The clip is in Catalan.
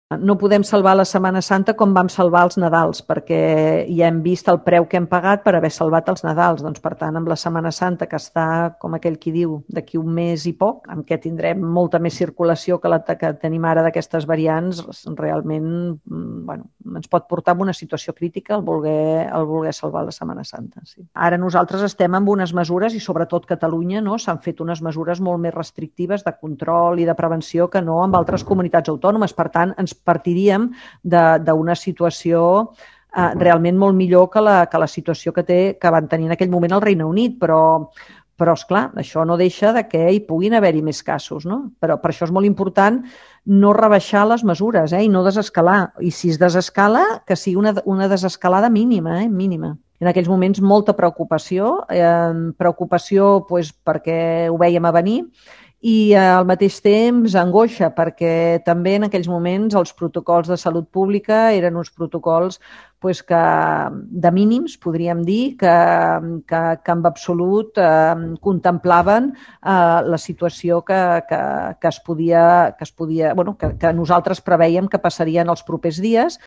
No podem salvar la Setmana Santa com vam salvar els Nadals, perquè ja hem vist el preu que hem pagat per haver salvat els Nadals. Doncs, per tant, amb la Setmana Santa, que està, com aquell qui diu, d'aquí un mes i poc, en què tindrem molta més circulació que la que tenim ara d'aquestes variants, realment ens pot portar a una situació crítica el voler salvar la Setmana Santa. Sí. Ara nosaltres estem amb unes mesures, i sobretot Catalunya, no, s'han fet unes mesures molt més restrictives de control i de prevenció que no amb altres comunitats autònomes. Per tant, ens partiríem d'una situació realment molt millor que la situació que van tenir en aquell moment al Regne Unit, però esclar, això no deixa de que hi puguin haver-hi més casos, no? Però per això és molt important no rebaixar les mesures i no desescalar. I si es desescala, que sigui una desescalada mínima, mínima. En aquells moments molta preocupació, perquè ho vèiem a venir, i al mateix temps angoixa, perquè també en aquells moments els protocols de salut pública eren uns protocols de mínims, podríem dir, que en absolut contemplaven la situació que nosaltres prevèiem que passaria en els propers dies.